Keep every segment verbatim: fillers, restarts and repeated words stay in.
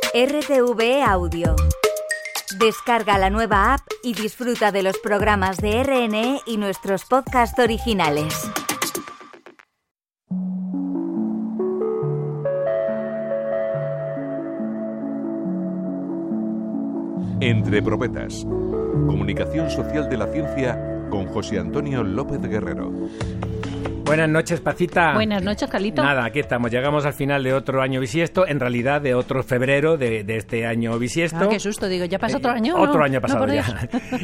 R T V E Audio. Descarga la nueva app y disfruta de los programas de R N E y nuestros podcasts originales. Entre Profetas. Comunicación social de la ciencia con José Antonio López Guerrero. Buenas noches, Pacita. Buenas noches, Calito. Nada, aquí estamos. Llegamos al final de otro año bisiesto, en realidad de otro febrero de, de este año bisiesto. Ah, qué susto, digo, ¿ya pasó otro año? Eh, otro no, año pasado no, ya.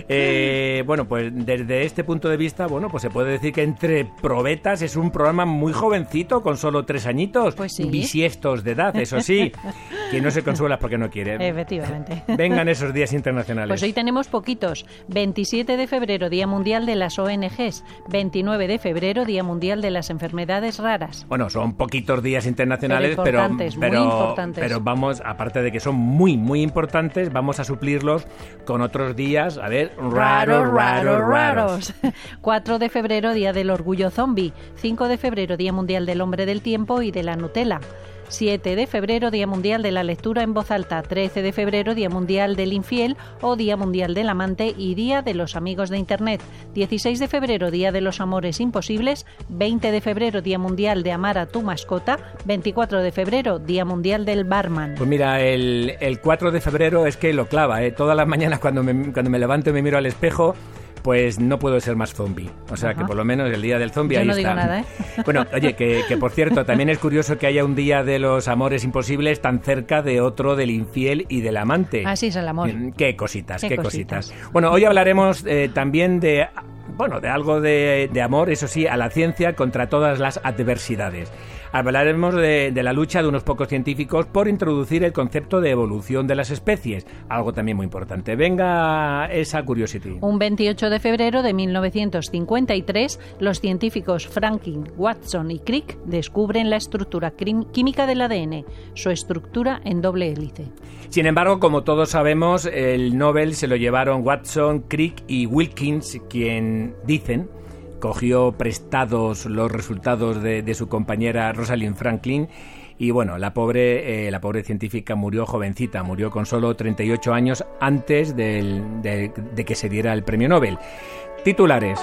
eh, bueno, pues desde este punto de vista, bueno, pues se puede decir que Entre Probetas es un programa muy jovencito, con solo tres añitos. Pues sí. Bisiestos de edad, eso sí. Quien no se consuela porque no quiere. Efectivamente. Vengan esos días internacionales. Pues hoy tenemos poquitos. veintisiete de febrero, Día Mundial de las O N Ges. veintinueve de febrero, Día Mundial de las Enfermedades Raras. Bueno, son poquitos días internacionales, pero, pero, importantes, pero, muy importantes. pero vamos, aparte de que son muy, muy importantes, vamos a suplirlos con otros días, a ver, raros, raros, raros. cuatro de febrero, Día del Orgullo Zombie. cinco de febrero, Día Mundial del Hombre del Tiempo y de la Nutella. siete de febrero, Día Mundial de la Lectura en Voz Alta. trece de febrero, Día Mundial del Infiel o Día Mundial del Amante y Día de los Amigos de Internet. dieciséis de febrero, Día de los Amores Imposibles. veinte de febrero, Día Mundial de Amar a tu Mascota. veinticuatro de febrero, Día Mundial del Barman. Pues mira, el, el cuatro de febrero es que lo clava, ¿eh? Todas las mañanas cuando me, cuando me levanto y me miro al espejo, pues no puedo ser más zombie. O sea, Ajá. que por lo menos el día del zombie Yo ahí no está. Digo nada, ¿eh? Bueno, oye, que, que por cierto, también es curioso que haya un día de los amores imposibles tan cerca de otro del infiel y del amante. Así es el amor. Qué cositas, qué, qué cositas. cositas. Bueno, hoy hablaremos eh, también de... Bueno, de algo de, de amor, eso sí, a la ciencia contra todas las adversidades. Hablaremos de, de la lucha de unos pocos científicos por introducir el concepto de evolución de las especies, algo también muy importante. Venga esa curiosity. Un veintiocho de febrero de mil novecientos cincuenta y tres, los científicos Franklin, Watson y Crick descubren la estructura química del A D N, su estructura en doble hélice. Sin embargo, como todos sabemos, el Nobel se lo llevaron Watson, Crick y Wilkins, quien dicen cogió prestados los resultados de, de su compañera Rosalind Franklin y bueno, la pobre, eh, la pobre científica murió jovencita, murió con solo treinta y ocho años antes del, de, de que se diera el premio Nobel. Titulares.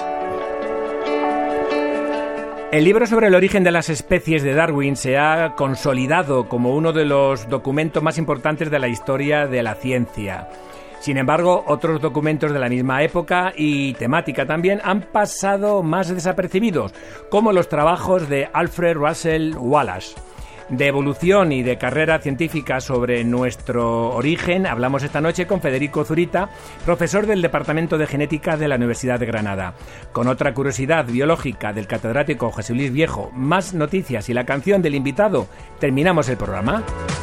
El libro sobre el origen de las especies de Darwin se ha consolidado como uno de los documentos más importantes de la historia de la ciencia. Sin embargo, otros documentos de la misma época y temática también han pasado más desapercibidos, como los trabajos de Alfred Russel Wallace. De evolución y de carrera científica sobre nuestro origen hablamos esta noche con Federico Zurita, profesor del Departamento de Genética de la Universidad de Granada. Con otra curiosidad biológica del catedrático José Luis Viejo, más noticias y la canción del invitado, terminamos el programa.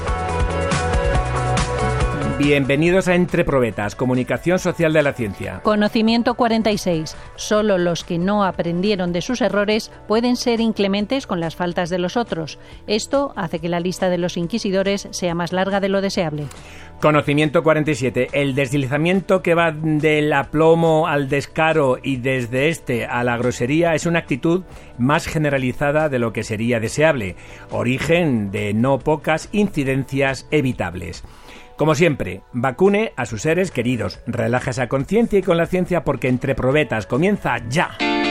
Bienvenidos a Entre Probetas, comunicación social de la ciencia. Conocimiento cuarenta y seis. Solo los que no aprendieron de sus errores pueden ser inclementes con las faltas de los otros. Esto hace que la lista de los inquisidores sea más larga de lo deseable. Conocimiento cuarenta y siete. El deslizamiento que va del aplomo al descaro y desde este a la grosería es una actitud más generalizada de lo que sería deseable. Origen de no pocas incidencias evitables. Como siempre, vacune a sus seres queridos, relájese a conciencia y con la ciencia porque Entre Probetas comienza ya.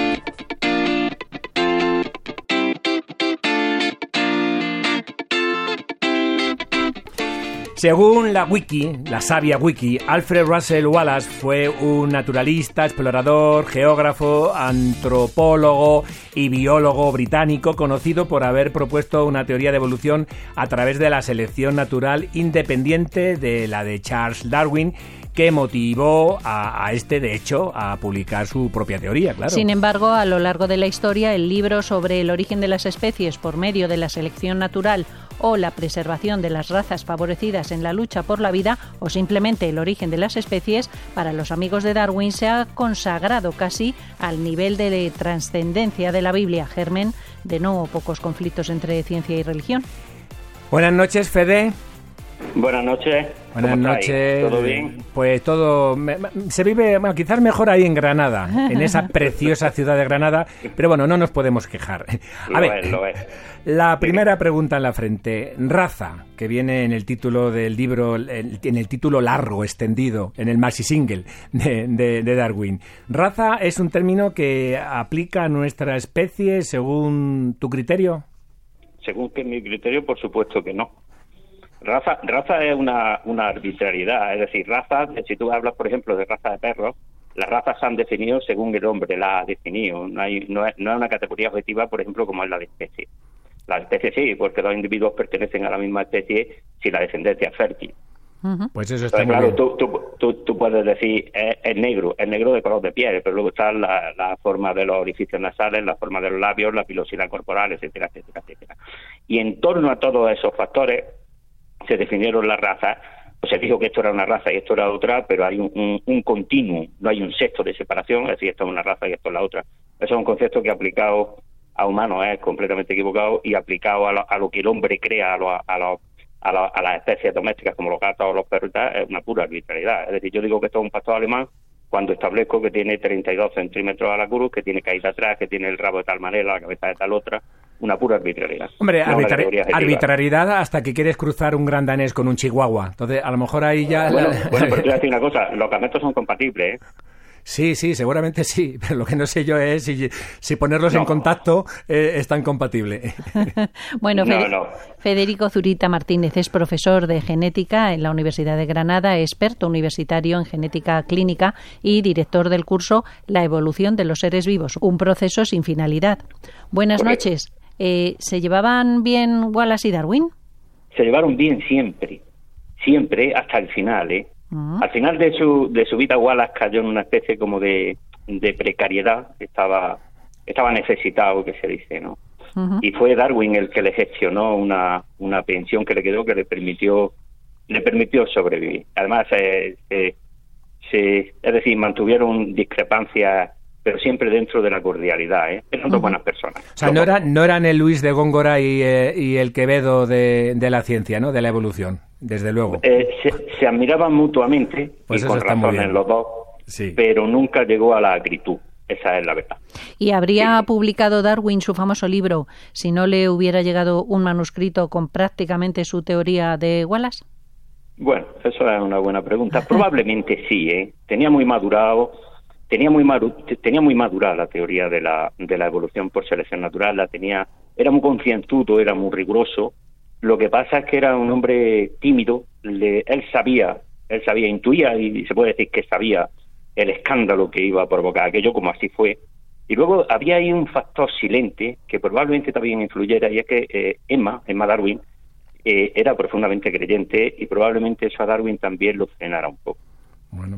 Según la wiki, la sabia wiki, Alfred Russel Wallace fue un naturalista, explorador, geógrafo, antropólogo y biólogo británico conocido por haber propuesto una teoría de evolución a través de la selección natural independiente de la de Charles Darwin, que motivó a, a este, de hecho, a publicar su propia teoría, claro. Sin embargo, a lo largo de la historia, el libro sobre el origen de las especies por medio de la selección natural o la preservación de las razas favorecidas en la lucha por la vida o simplemente el origen de las especies, para los amigos de Darwin se ha consagrado casi al nivel de trascendencia de la Biblia, germen de no pocos conflictos entre ciencia y religión. Buenas noches, Fede. Buenas noches. Buenas noches. ¿Todo bien? Pues todo... Me, se vive, bueno, quizás mejor ahí en Granada, en esa preciosa ciudad de Granada, pero bueno, no nos podemos quejar. A lo ver, es, lo es. La primera pregunta en la frente. Raza, que viene en el título del libro, en el título largo, extendido, en el maxi single de, de, de Darwin. ¿Raza es un término que aplica a nuestra especie según tu criterio? Según que mi criterio, por supuesto que no. Raza, raza es una, una arbitrariedad, es decir, raza, si tú hablas, por ejemplo, de raza de perros, las razas se han definido según el hombre las ha definido. No hay, no es, no es una categoría objetiva, por ejemplo, como es la de especie. La especie sí, porque dos individuos pertenecen a la misma especie si la descendencia es fértil. Pues eso está Entonces, muy claro, bien. tú, tú, tú, tú puedes decir, es, es negro, es negro de color de piel, pero luego está la, la forma de los orificios nasales, la forma de los labios, la pilosidad corporal, etcétera, etcétera, etcétera. Y en torno a todos esos factores se definieron las razas, pues se dijo que esto era una raza y esto era otra, pero hay un, un, un continuo, no hay un sexto de separación, es decir, esto es una raza y esto es la otra. Eso es un concepto que aplicado a humanos es completamente equivocado y aplicado a lo, a lo que el hombre crea a, lo, a, lo, a, lo, a las especies domésticas como los gatos o los perros es una pura arbitrariedad. Es decir, yo digo que esto es un pastor alemán cuando establezco que tiene treinta y dos centímetros a la cruz, que tiene caída atrás, que tiene el rabo de tal manera, la cabeza de tal otra, una pura arbitrariedad. Hombre, no arbitra- arbitrariedad hasta que quieres cruzar un gran danés con un chihuahua. Entonces, a lo mejor ahí ya... Bueno, la... bueno pero te voy a decir una cosa, los gametos son compatibles, ¿eh? Sí, sí, seguramente sí, pero lo que no sé yo es si, si ponerlos no. en contacto eh, es tan compatible. Bueno, no, Fede- no. Federico Zurita Martínez es profesor de genética en la Universidad de Granada, experto universitario en genética clínica y director del curso La evolución de los seres vivos, un proceso sin finalidad. Buenas Correcto. noches. Eh, ¿Se llevaban bien Wallace y Darwin? Se llevaron bien siempre, siempre hasta el final, ¿eh? Uh-huh. Al final de su de su vida, Wallace cayó en una especie como de, de precariedad, estaba estaba necesitado, que se dice, ¿no? Uh-huh. Y fue Darwin el que le gestionó una una pensión que le quedó, que le permitió le permitió sobrevivir. Además, eh, eh, se, es decir, mantuvieron discrepancias, pero siempre dentro de la cordialidad, ¿eh? Eran dos Uh-huh. buenas personas. O sea, no, era, no eran el Luis de Góngora y, eh, y el Quevedo de, de la ciencia, ¿no? De la evolución, desde luego. Eh, se, se admiraban mutuamente, Pues y eso con está muy razones bien. los dos, Sí. pero nunca llegó a la acritud. Esa es la verdad. ¿Y habría Sí. publicado Darwin su famoso libro si no le hubiera llegado un manuscrito con prácticamente su teoría de Wallace? Bueno, eso es una buena pregunta. Probablemente sí, ¿eh? Tenía muy madurado, tenía muy maru, tenía muy madurada la teoría de la de la evolución por selección natural, la tenía, era muy concienzudo, era muy riguroso. Lo que pasa es que era un hombre tímido, le, él sabía, él sabía, intuía y se puede decir que sabía el escándalo que iba a provocar aquello, como así fue. Y luego había ahí un factor silente que probablemente también influyera, y es que eh, Emma, Emma Darwin, eh, era profundamente creyente y probablemente eso a Darwin también lo frenara un poco. Bueno.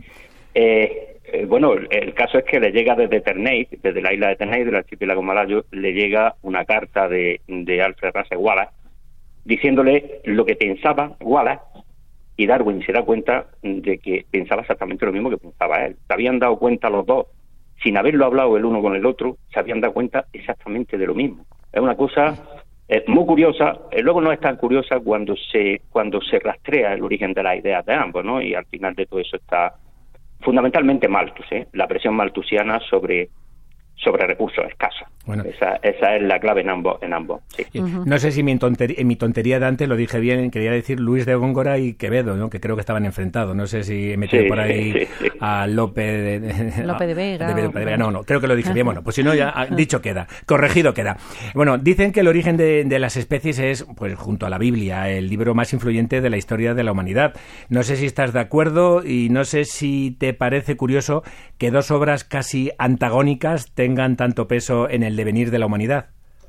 Eh, eh, bueno, el caso es que le llega desde Ternate, desde la isla de Ternate, del archipiélago malayo, le llega una carta de, de Alfred Russel Wallace diciéndole lo que pensaba Wallace, y Darwin se da cuenta de que pensaba exactamente lo mismo que pensaba él. Se habían dado cuenta los dos, sin haberlo hablado el uno con el otro, se habían dado cuenta exactamente de lo mismo. Es una cosa eh, muy curiosa, eh, luego no es tan curiosa cuando se cuando se rastrea el origen de las ideas de ambos, ¿no? Y al final de todo eso está fundamentalmente Malthus, ¿eh? La presión malthusiana sobre sobre recursos escasos. Bueno. Esa, esa es la clave en ambos, en ambos. Sí. Uh-huh. No sé si mi tontería, en mi tontería de antes lo dije bien, quería decir Luis de Góngora y Quevedo, ¿no? Que creo que estaban enfrentados. No sé si he metido Sí, por ahí sí, sí. a Lope de, de, Lope de Vega. de, Lope de Vega. No, no, creo que lo dije bien. Bueno, pues si no, ya dicho queda, corregido queda. Bueno, dicen que el origen de, de las especies es, pues junto a la Biblia, el libro más influyente de la historia de la humanidad. No sé si estás de acuerdo y no sé si te parece curioso que dos obras casi antagónicas tengan tanto peso en el devenir de la humanidad.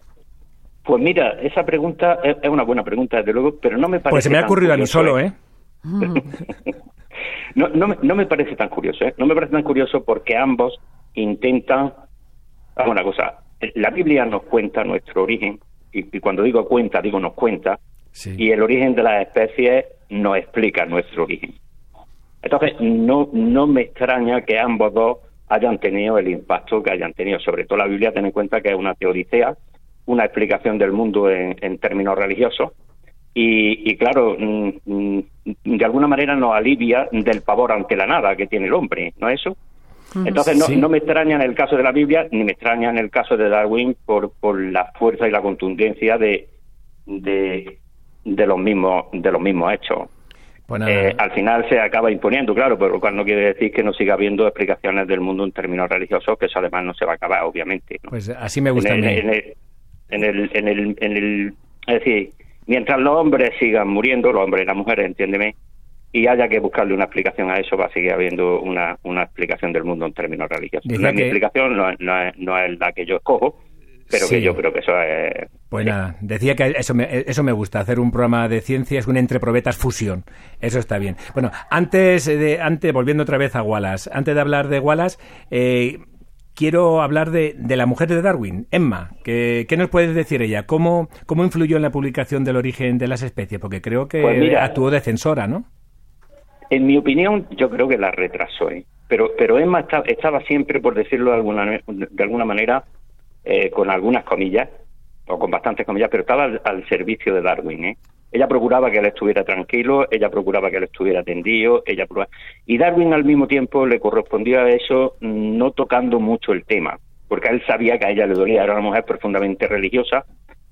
Pues mira, esa pregunta es, es una buena pregunta, desde luego, pero no me parece Pues se me ha tan ocurrido a mí curioso, solo, ¿eh? no, no, me, no me parece tan curioso, ¿eh? No me parece tan curioso porque ambos intentan... Vamos, una cosa, la Biblia nos cuenta nuestro origen, y, y cuando digo cuenta, digo nos cuenta, Sí. y el origen de las especies nos explica nuestro origen. Entonces, no, no me extraña que ambos dos hayan tenido el impacto que hayan tenido. Sobre todo la Biblia, ten en cuenta que es una teodicea, una explicación del mundo en, en términos religiosos, y, y claro, mm, de alguna manera nos alivia del pavor ante la nada que tiene el hombre, ¿no es eso? Entonces no, sí. no me extraña en el caso de la Biblia, ni me extraña en el caso de Darwin por, por la fuerza y la contundencia de, de, de los mismos de los mismos hechos. Pues eh, al final se acaba imponiendo, claro, pero lo cual no quiere decir que no siga habiendo explicaciones del mundo en términos religiosos, que eso además no se va a acabar, obviamente, ¿no? Pues así me gusta en el, a mí. En el, en el, en el, en el, es decir, mientras los hombres sigan muriendo, los hombres y las mujeres, entiéndeme, y haya que buscarle una explicación a eso, va a seguir habiendo una, una explicación del mundo en términos religiosos. No es mi explicación, no, no, es, no es la que yo escojo, pero sí. que yo creo que eso es... Pues nada, decía que eso me, eso me gusta, hacer un programa de ciencias, un Entre Probetas fusión, eso está bien. Bueno, antes, de, antes volviendo otra vez a Wallace, antes de hablar de Wallace, eh, quiero hablar de, de la mujer de Darwin, Emma. ¿Qué, qué nos puedes decir ella? ¿Cómo, ¿Cómo influyó en la publicación del origen de las especies? Porque creo que pues mira, actuó de censora, ¿no? En mi opinión, yo creo que la retrasó, ¿eh? Pero, pero Emma está, estaba siempre, por decirlo de alguna, de alguna manera, eh, con algunas comillas, o con bastantes comillas, pero estaba al, al servicio de Darwin, ¿eh? Ella procuraba que él estuviera tranquilo, ella procuraba que él estuviera atendido, ella procuraba... y Darwin al mismo tiempo le correspondía a eso no tocando mucho el tema, porque él sabía que a ella le dolía, era una mujer profundamente religiosa,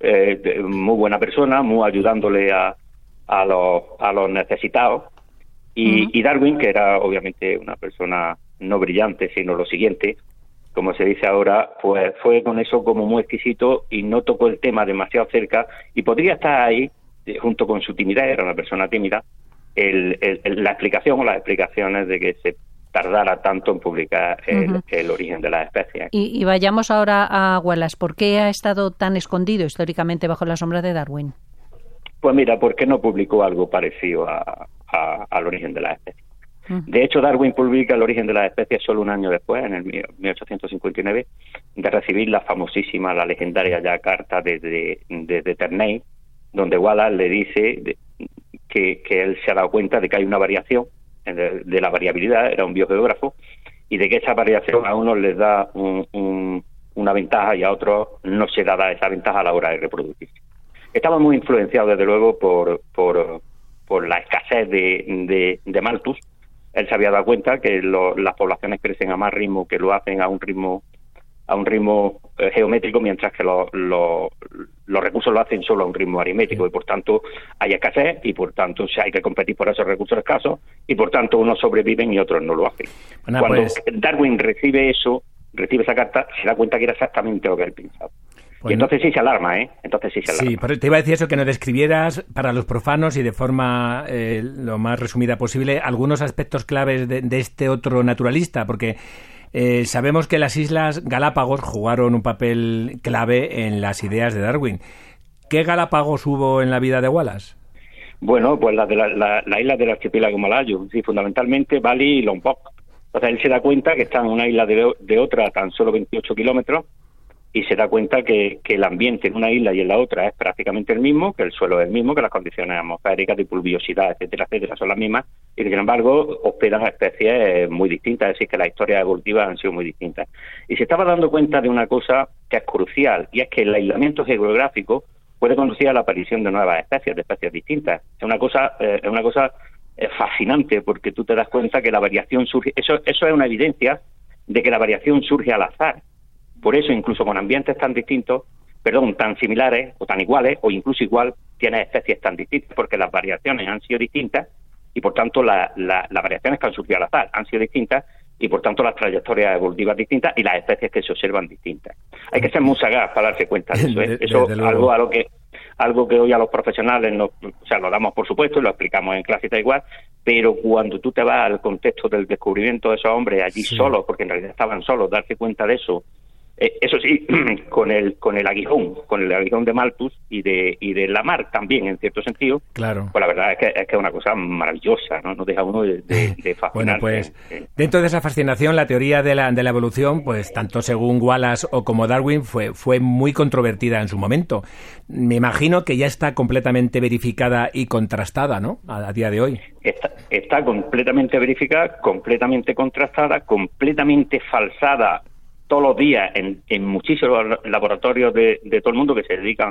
eh, muy buena persona, muy ayudándole a, a, los, a los necesitados, y, uh-huh. y Darwin, que era obviamente una persona no brillante, sino lo siguiente, como se dice ahora, pues fue con eso como muy exquisito y no tocó el tema demasiado cerca, y podría estar ahí, junto con su timidez, era una persona tímida, el, el, el, la explicación o las explicaciones de que se tardara tanto en publicar el, uh-huh. el origen de las especies. Y, y vayamos ahora a Wallace. ¿Por qué ha estado tan escondido históricamente bajo la sombra de Darwin? Pues mira, porque no publicó algo parecido a, a, al origen de las especies. Uh-huh. De hecho, Darwin publica el origen de las especies solo un año después, en el mil ochocientos cincuenta y nueve, de recibir la famosísima, la legendaria ya carta de, de, de, de Ternay, donde Wallace le dice de, que, que él se ha dado cuenta de que hay una variación, de, de la variabilidad, era un biogeógrafo, y de que esa variación a unos les da un, un, una ventaja y a otros no se da esa ventaja a la hora de reproducirse. Estaba muy influenciado, desde luego, por, por, por la escasez de, de, de Malthus. Él se había dado cuenta que lo, las poblaciones crecen a más ritmo, que lo hacen a un ritmo a un ritmo eh, geométrico, mientras que lo, lo, los recursos lo hacen solo a un ritmo aritmético, y por tanto hay escasez, y por tanto si hay que competir por esos recursos escasos, y por tanto unos sobreviven y otros no lo hacen. Bueno, Cuando pues... Darwin recibe eso, recibe esa carta, se da cuenta que era exactamente lo que él pensaba. Bueno. Y entonces sí se alarma, ¿eh? Entonces sí se alarma. Sí, pero te iba a decir eso, que nos describieras para los profanos y de forma eh, lo más resumida posible algunos aspectos claves de, de este otro naturalista, porque eh, sabemos que las Islas Galápagos jugaron un papel clave en las ideas de Darwin. ¿Qué Galápagos hubo en la vida de Wallace? Bueno, pues las de la, la, la isla del archipiélago malayo, sí, fundamentalmente Bali y Lombok. Entonces él se da cuenta que está en una isla de, de otra a tan solo veintiocho kilómetros, y se da cuenta que, que el ambiente en una isla y en la otra es prácticamente el mismo, que el suelo es el mismo, que las condiciones atmosféricas de pluviosidad, etcétera, etcétera, son las mismas, y que sin embargo hospedan a especies muy distintas, es decir, que las historias evolutivas han sido muy distintas. Y se estaba dando cuenta de una cosa que es crucial, y es que el aislamiento geográfico puede conducir a la aparición de nuevas especies, de especies distintas. Es una cosa, eh, es una cosa eh, fascinante, porque tú te das cuenta que la variación surge, eso, eso es una evidencia de que la variación surge al azar. Por eso, incluso con ambientes tan distintos, perdón, tan similares o tan iguales, o incluso igual, tienes especies tan distintas, porque las variaciones han sido distintas, y por tanto la, la, las variaciones que han surgido al azar han sido distintas, y por tanto las trayectorias evolutivas distintas, y las especies que se observan distintas. Hay que ser muy sagaz para darse cuenta de eso, ¿eh? Eso es algo a lo que algo que hoy a los profesionales nos, o sea, lo damos por supuesto y lo explicamos en clase y tal igual, pero cuando tú te vas al contexto del descubrimiento de esos hombres allí sí. solos, porque en realidad estaban solos, darse cuenta de eso, Eh, eso sí, con el con el aguijón, con el aguijón de Malthus y de y de Lamarck también, en cierto sentido. Claro. Pues la verdad es que es que es una cosa maravillosa, ¿no? No deja uno de, de, de fascinarse. Bueno, pues dentro de esa fascinación, la teoría de la de la evolución, pues tanto según Wallace o como Darwin, fue fue muy controvertida en su momento. Me imagino que ya está completamente verificada y contrastada, ¿no? A, a día de hoy. Está, está completamente verificada, completamente contrastada, completamente falsada todos los días en, en muchísimos laboratorios de, de todo el mundo que se dedican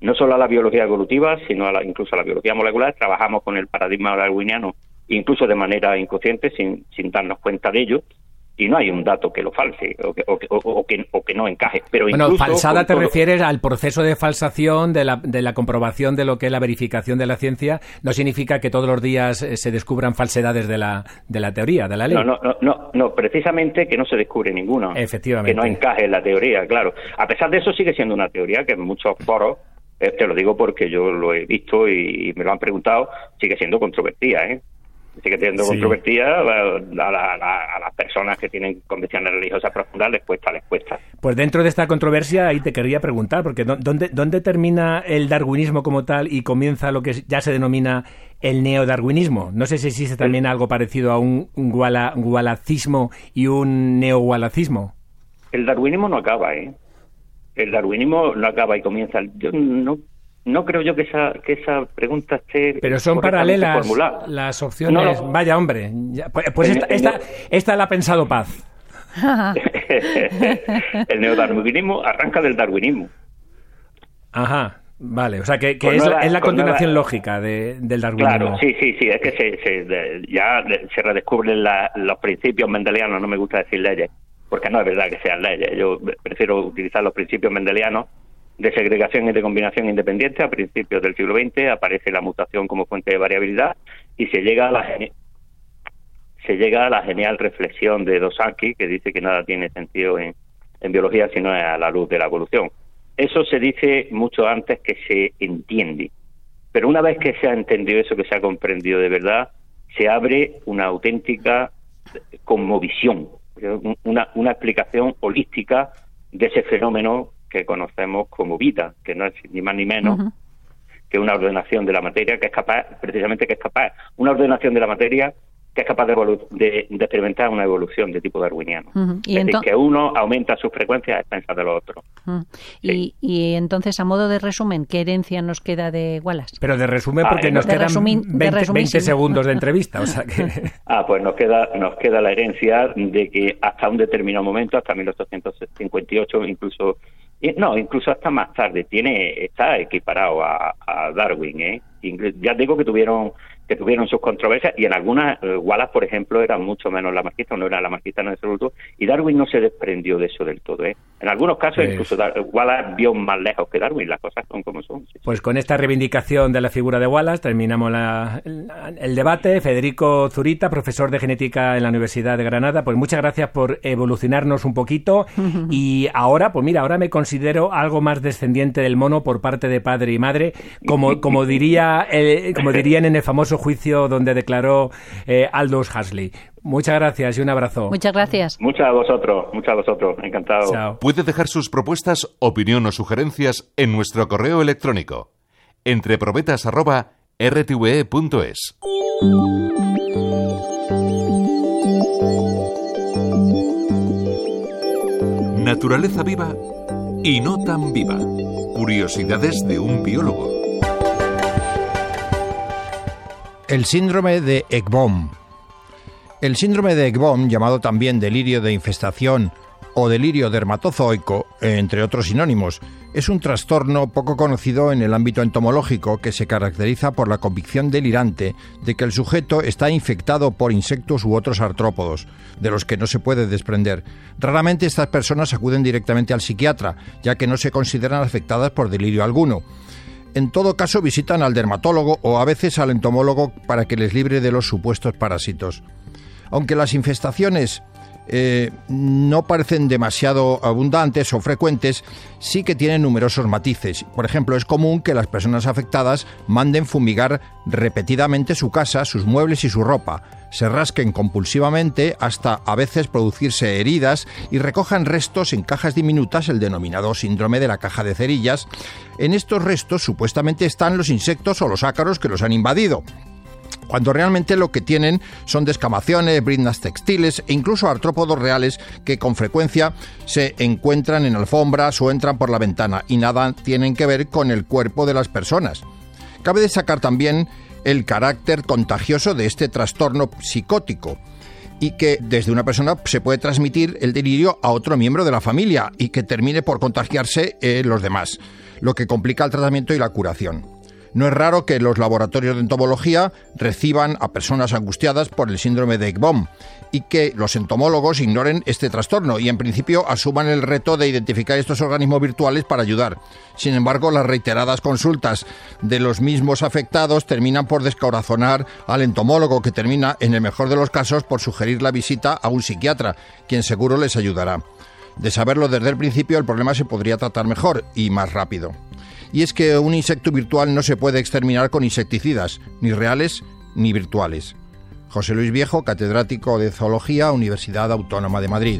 no solo a la biología evolutiva, sino a la, incluso a la biología molecular. Trabajamos con el paradigma darwiniano, incluso de manera inconsciente, sin, sin darnos cuenta de ello, y no hay un dato que lo false o que, o que, o, o que, o que no encaje. Pero bueno, incluso falsada te todo... refieres al proceso de falsación, de la, de la comprobación de lo que es la verificación de la ciencia. No significa que todos los días se descubran falsedades de la, de la teoría, de la ley. No, no, no, no, no, precisamente que no se descubre ninguna. Efectivamente. Que no encaje en la teoría, claro. A pesar de eso sigue siendo una teoría que en muchos foros, eh, te lo digo porque yo lo he visto y me lo han preguntado, sigue siendo controvertida, ¿eh? Sigue siendo sí. controvertida, a, la, a, la, a las personas que tienen convicciones religiosas profundas les cuesta, les cuesta. Pues dentro de esta controversia ahí te quería preguntar, porque ¿dónde, dónde termina el darwinismo como tal y comienza lo que ya se denomina el neodarwinismo? No sé si existe también algo parecido a un guala, gualacismo y un neogualacismo. El darwinismo no acaba, ¿eh? El darwinismo no acaba y comienza. Yo no... No creo yo que esa que esa pregunta esté... Pero son paralelas formulada. Las opciones... No, no. Vaya, hombre. Ya, pues pues esta, esta, esta la ha pensado Paz. El neodarwinismo arranca del darwinismo. Ajá, vale. O sea, que, que es, nueva, la, es la continuación nueva... lógica de, del darwinismo. Claro, sí, sí, sí. Es que se, se, de, ya se redescubren la, los principios mendelianos, no me gusta decir leyes, porque no es verdad que sean leyes. Yo prefiero utilizar los principios mendelianos de segregación y de combinación independiente. A principios del siglo veinte aparece la mutación como fuente de variabilidad y se llega a la geni- se llega a la genial reflexión de Dosaki, que dice que nada tiene sentido en, en biología si no es a la luz de la evolución. Eso se dice mucho antes que se entiende, pero una vez que se ha entendido eso, que se ha comprendido de verdad, se abre una auténtica cosmovisión, una, una explicación holística de ese fenómeno que conocemos como vida, que no es ni más ni menos uh-huh. que una ordenación de la materia que es capaz, precisamente que es capaz, una ordenación de la materia que es capaz de, evolu- de, de experimentar una evolución de tipo darwiniano. Uh-huh. ¿Y es decir, que uno aumenta sus frecuencias a expensas de los otros. Uh-huh. Sí. Y, y entonces, a modo de resumen, ¿qué herencia nos queda de Wallace? Pero de resumen, porque ah, nos quedan resumir, veinte, veinte segundos de entrevista. O sea que... Ah, pues nos queda, nos queda la herencia de que hasta un determinado momento, hasta mil ochocientos cincuenta y ocho, incluso... No, incluso hasta más tarde, tiene está equiparado a, a Darwin, ¿eh? Ya digo que tuvieron que tuvieron sus controversias y en algunas, eh, Wallace, por ejemplo, era mucho menos lamarquista, no era lamarquista en absoluto, y Darwin no se desprendió de eso del todo, ¿eh? En algunos casos, pues, incluso Dar- Wallace vio más lejos que Darwin, las cosas son como son. Sí, pues con esta reivindicación de la figura de Wallace terminamos la, el, el debate. Federico Zurita, profesor de genética en la Universidad de Granada, pues muchas gracias por evolucionarnos un poquito y ahora, pues mira, ahora me considero algo más descendiente del mono por parte de padre y madre, como, como, diría, eh, como dirían en el famoso juicio donde declaró eh, Aldous Huxley. Muchas gracias y un abrazo. Muchas gracias. Muchas a vosotros, muchas a vosotros. Encantado. Chao. Puede dejar sus propuestas, opinión o sugerencias en nuestro correo electrónico entreprobetas arroba r t v e punto es. Naturaleza viva y no tan viva. Curiosidades de un biólogo. El síndrome de Ekbom. El síndrome de Ekbom, llamado también delirio de infestación o delirio dermatozoico, entre otros sinónimos, es un trastorno poco conocido en el ámbito entomológico que se caracteriza por la convicción delirante de que el sujeto está infectado por insectos u otros artrópodos, de los que no se puede desprender. Raramente estas personas acuden directamente al psiquiatra, ya que no se consideran afectadas por delirio alguno. En todo caso, visitan al dermatólogo o a veces al entomólogo para que les libre de los supuestos parásitos. Aunque las infestaciones eh, no parecen demasiado abundantes o frecuentes, sí que tienen numerosos matices. Por ejemplo, es común que las personas afectadas manden fumigar repetidamente su casa, sus muebles y su ropa, se rasquen compulsivamente hasta a veces producirse heridas y recojan restos en cajas diminutas, el denominado síndrome de la caja de cerillas. En estos restos supuestamente están los insectos o los ácaros que los han invadido, cuando realmente lo que tienen son descamaciones, briznas textiles e incluso artrópodos reales que con frecuencia se encuentran en alfombras o entran por la ventana y nada tienen que ver con el cuerpo de las personas. Cabe destacar también el carácter contagioso de este trastorno psicótico. y que desde una persona se puede transmitir el delirio a otro miembro de la familia y que termine por contagiarse eh, los demás, lo que complica el tratamiento y la curación. No es raro que los laboratorios de entomología reciban a personas angustiadas por el síndrome de Ekbom y que los entomólogos ignoren este trastorno y en principio asuman el reto de identificar estos organismos virtuales para ayudar. Sin embargo, las reiteradas consultas de los mismos afectados terminan por descorazonar al entomólogo, que termina, en el mejor de los casos, por sugerir la visita a un psiquiatra, quien seguro les ayudará. De saberlo desde el principio, el problema se podría tratar mejor y más rápido. Y es que un insecto virtual no se puede exterminar con insecticidas, ni reales ni virtuales. José Luis Viejo, catedrático de Zoología, Universidad Autónoma de Madrid.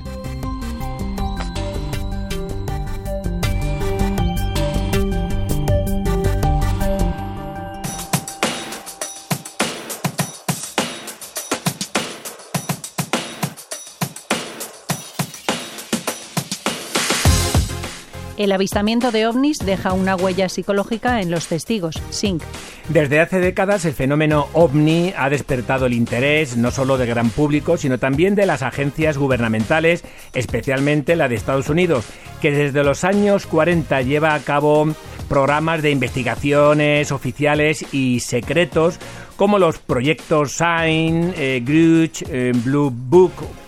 El avistamiento de ovnis deja una huella psicológica en los testigos. Singh. Desde hace décadas el fenómeno ovni ha despertado el interés no solo del gran público, sino también de las agencias gubernamentales, especialmente la de Estados Unidos, que desde los años cuarenta lleva a cabo programas de investigaciones oficiales y secretos como los proyectos Sign, eh, Grudge, eh, Blue Book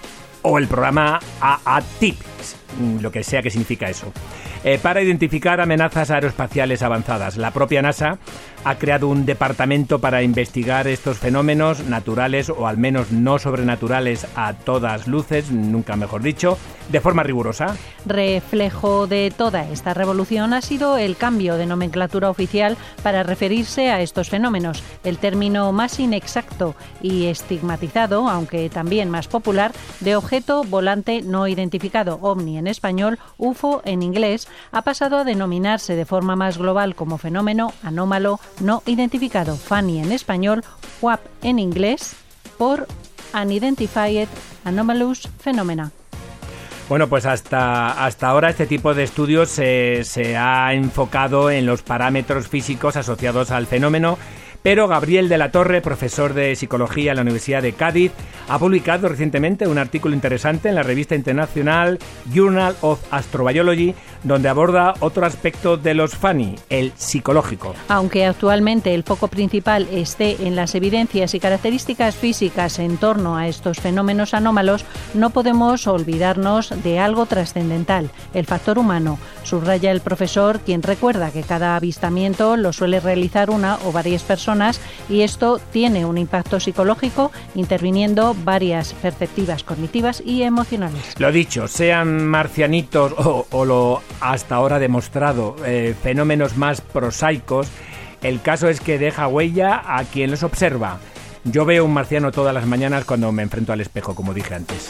o el programa A A T I P, lo que sea que significa eso. Eh, para identificar amenazas aeroespaciales avanzadas. La propia NASA ha creado un departamento para investigar estos fenómenos naturales o al menos no sobrenaturales a todas luces, nunca mejor dicho, de forma rigurosa. Reflejo de toda esta revolución ha sido el cambio de nomenclatura oficial para referirse a estos fenómenos. El término más inexacto y estigmatizado, aunque también más popular, de objeto volante no identificado, ovni en español, U F O en inglés, ha pasado a denominarse de forma más global como fenómeno anómalo no identificado, F A N I en español, U A P en inglés, por Unidentified Anomalous Phenomena. Bueno, pues hasta, hasta ahora este tipo de estudios se, se ha enfocado en los parámetros físicos asociados al fenómeno, pero Gabriel de la Torre, profesor de Psicología en la Universidad de Cádiz, ha publicado recientemente un artículo interesante en la revista internacional Journal of Astrobiology, donde aborda otro aspecto de los F A N I, el psicológico. Aunque actualmente el foco principal esté en las evidencias y características físicas en torno a estos fenómenos anómalos, no podemos olvidarnos de algo trascendental, el factor humano. Subraya el profesor, quien recuerda que cada avistamiento lo suele realizar una o varias personas y esto tiene un impacto psicológico, interviniendo varias perceptivas cognitivas y emocionales. Lo dicho, sean marcianitos o, o lo hasta ahora demostrado eh, fenómenos más prosaicos, el caso es que deja huella a quien los observa. Yo veo un marciano todas las mañanas cuando me enfrento al espejo, como dije antes.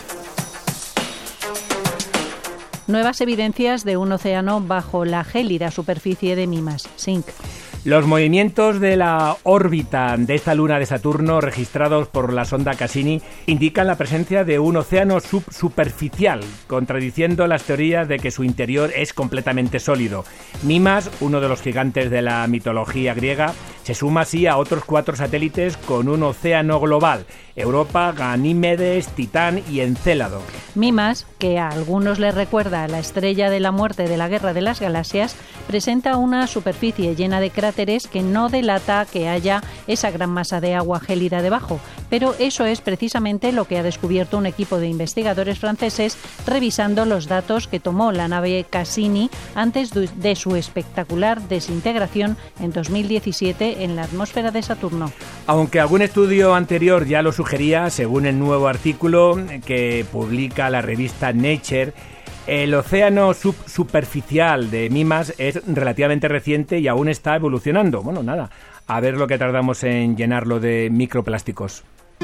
Nuevas evidencias de un océano bajo la gélida superficie de Mimas, Singh. Los movimientos de la órbita de esta luna de Saturno, registrados por la sonda Cassini, indican la presencia de un océano subsuperficial, contradiciendo las teorías de que su interior es completamente sólido. Mimas, uno de los gigantes de la mitología griega, se suma así a otros cuatro satélites con un océano global: Europa, Ganímedes, Titán y Encélado. Mimas, que a algunos les recuerda a la estrella de la muerte de la Guerra de las Galaxias, presenta una superficie llena de cráteres que no delata que haya esa gran masa de agua gélida debajo, pero eso es precisamente lo que ha descubierto un equipo de investigadores franceses revisando los datos que tomó la nave Cassini antes de su espectacular desintegración en dos mil diecisiete en la atmósfera de Saturno. Aunque algún estudio anterior ya lo sugería, según el nuevo artículo que publica la revista Nature, el océano subsuperficial de Mimas es relativamente reciente y aún está evolucionando. Bueno, nada, a ver lo que tardamos en llenarlo de microplásticos.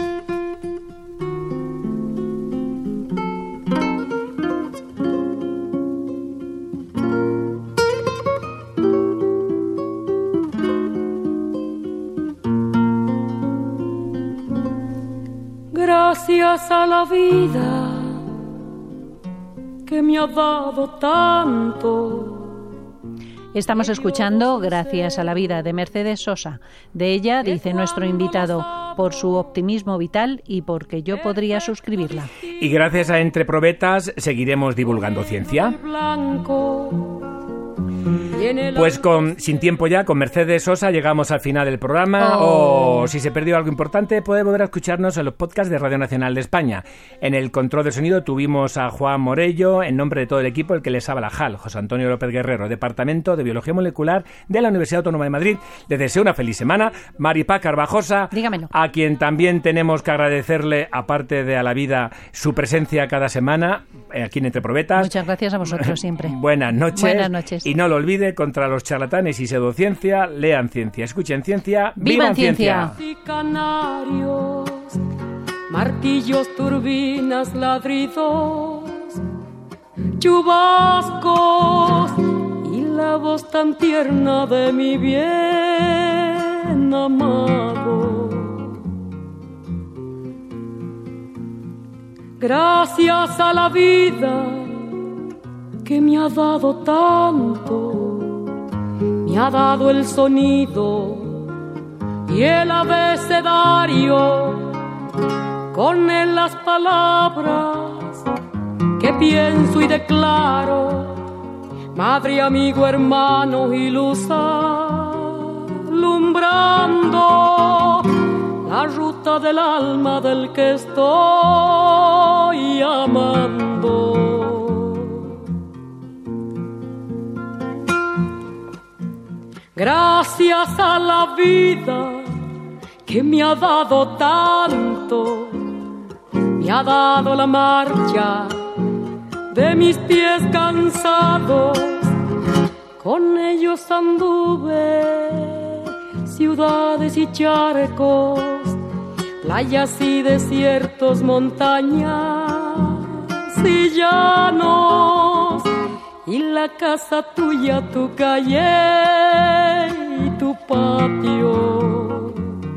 Gracias a la vida que me ha dado tanto. Estamos escuchando Gracias a la vida de Mercedes Sosa. De ella dice nuestro invitado: por su optimismo vital y porque yo podría suscribirla. Y gracias a Entre Probetas seguiremos divulgando ciencia. Pues con sin tiempo ya, con Mercedes Sosa llegamos al final del programa. Oh. O si se perdió algo importante, puede volver a escucharnos en los podcasts de Radio Nacional de España. En el control de sonido tuvimos a Juan Morello, en nombre de todo el equipo, el que les habla Jal, José Antonio López Guerrero, Departamento de Biología Molecular de la Universidad Autónoma de Madrid. Les deseo una feliz semana. Maripaz Carvajosa, dígamelo, a quien también tenemos que agradecerle, aparte de a la vida, su presencia cada semana eh, aquí en Entre Probetas. Muchas gracias a vosotros siempre. Buenas noches. Buenas noches. Y no lo olvide, contra los charlatanes y pseudociencia, lean ciencia, escuchen ciencia, vivan ciencia. Y canarios, martillos, turbinas, ladridos, chubascos y la voz tan tierna de mi bien amado. Gracias a la vida que me ha dado tanto, me ha dado el sonido y el abecedario, con él las palabras que pienso y declaro, madre, amigo, hermano y luz alumbrando la ruta del alma del que estoy amando. Gracias a la vida que me ha dado tanto, me ha dado la marcha de mis pies cansados, con ellos anduve ciudades y charcos, playas y desiertos, montañas y llanos, y la casa tuya, tu calle y tu patio.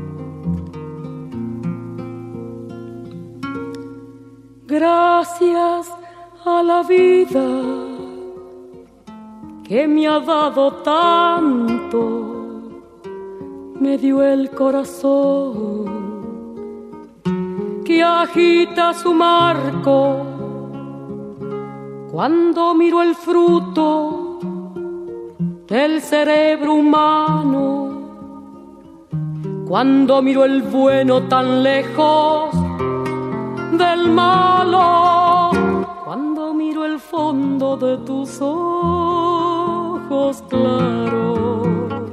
Gracias a la vida que me ha dado tanto, me dio el corazón que agita su marco cuando miro el fruto del cerebro humano, cuando miro el bueno tan lejos del malo, cuando miro el fondo de tus ojos claros.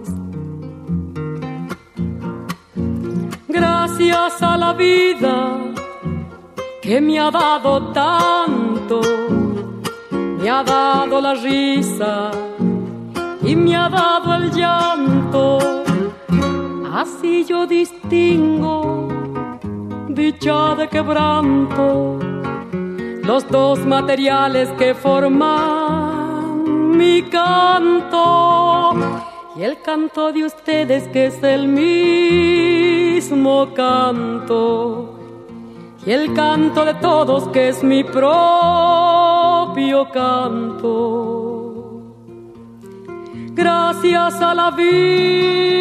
Gracias a la vida que me ha dado tanto, me ha dado la risa y me ha dado el llanto, así yo distingo dicha de quebranto, los dos materiales que forman mi canto, y el canto de ustedes que es el mismo canto, y el canto de todos que es mi propio canto. Gracias a la vida